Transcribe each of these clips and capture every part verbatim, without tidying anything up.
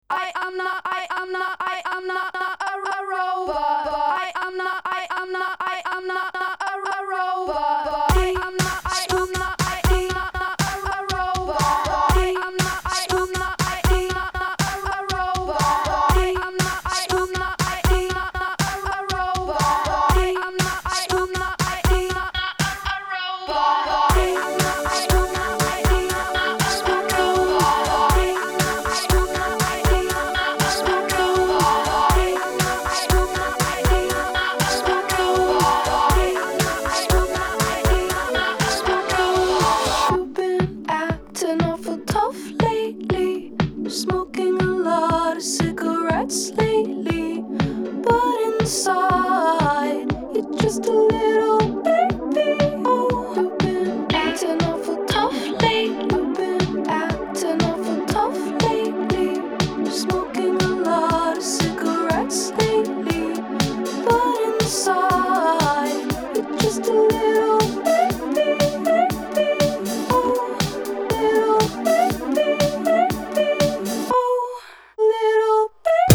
I am not, I am not, I am not a, a robot. I am not, I am not, I am not a, a robot. I am not, I am not, I am not a robot. I am not, I am not, I am not a robot. I am not, I am not, I am not a robot. I am not, I am not, I am not a robot. I am not, I am not, I am not a robot. I am not, I am not, I am not a robot. I am not, I am not, I am not a robot. I am not, I am not, I am not a robot. You've been acting awful tough lately, smoking a lot of cigarettes lately, but inside you're just a little baby. Oh, you've been acting awful tough lately. You've been acting awful tough lately, smoking a lot of cigarettes lately, but inside you're just a little baby, baby. Oh, little baby, baby. Oh, little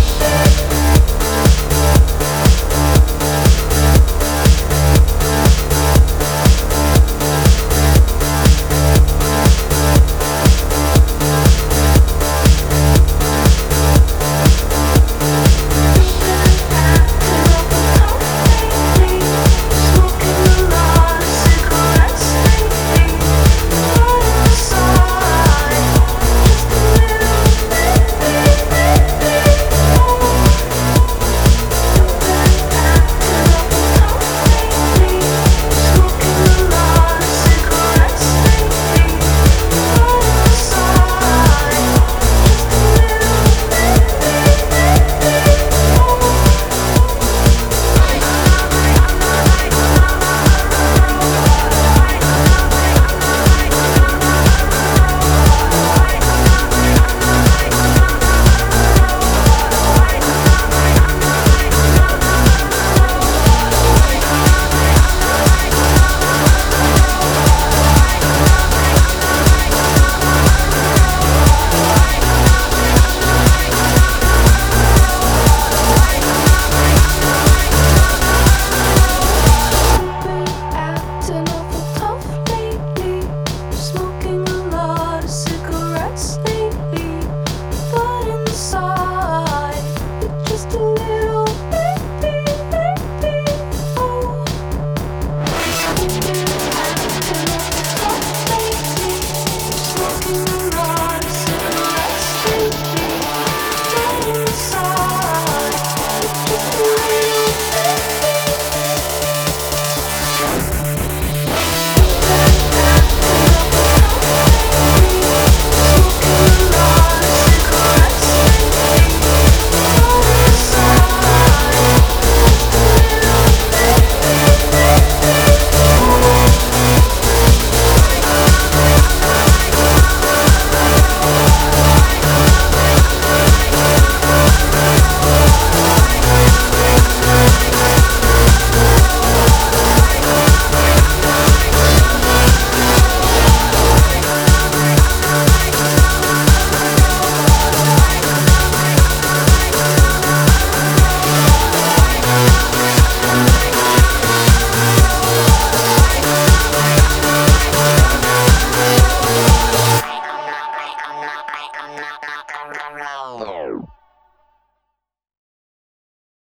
acting awful tough lately, smoking a lot of cigarettes lately, but inside you're just a little baby, baby. Oh, you've been acting awful tough lately, smoking a lot of cigarettes lately, but inside you're just a little baby. I'm not, I am not, I am not, I am not, I am not,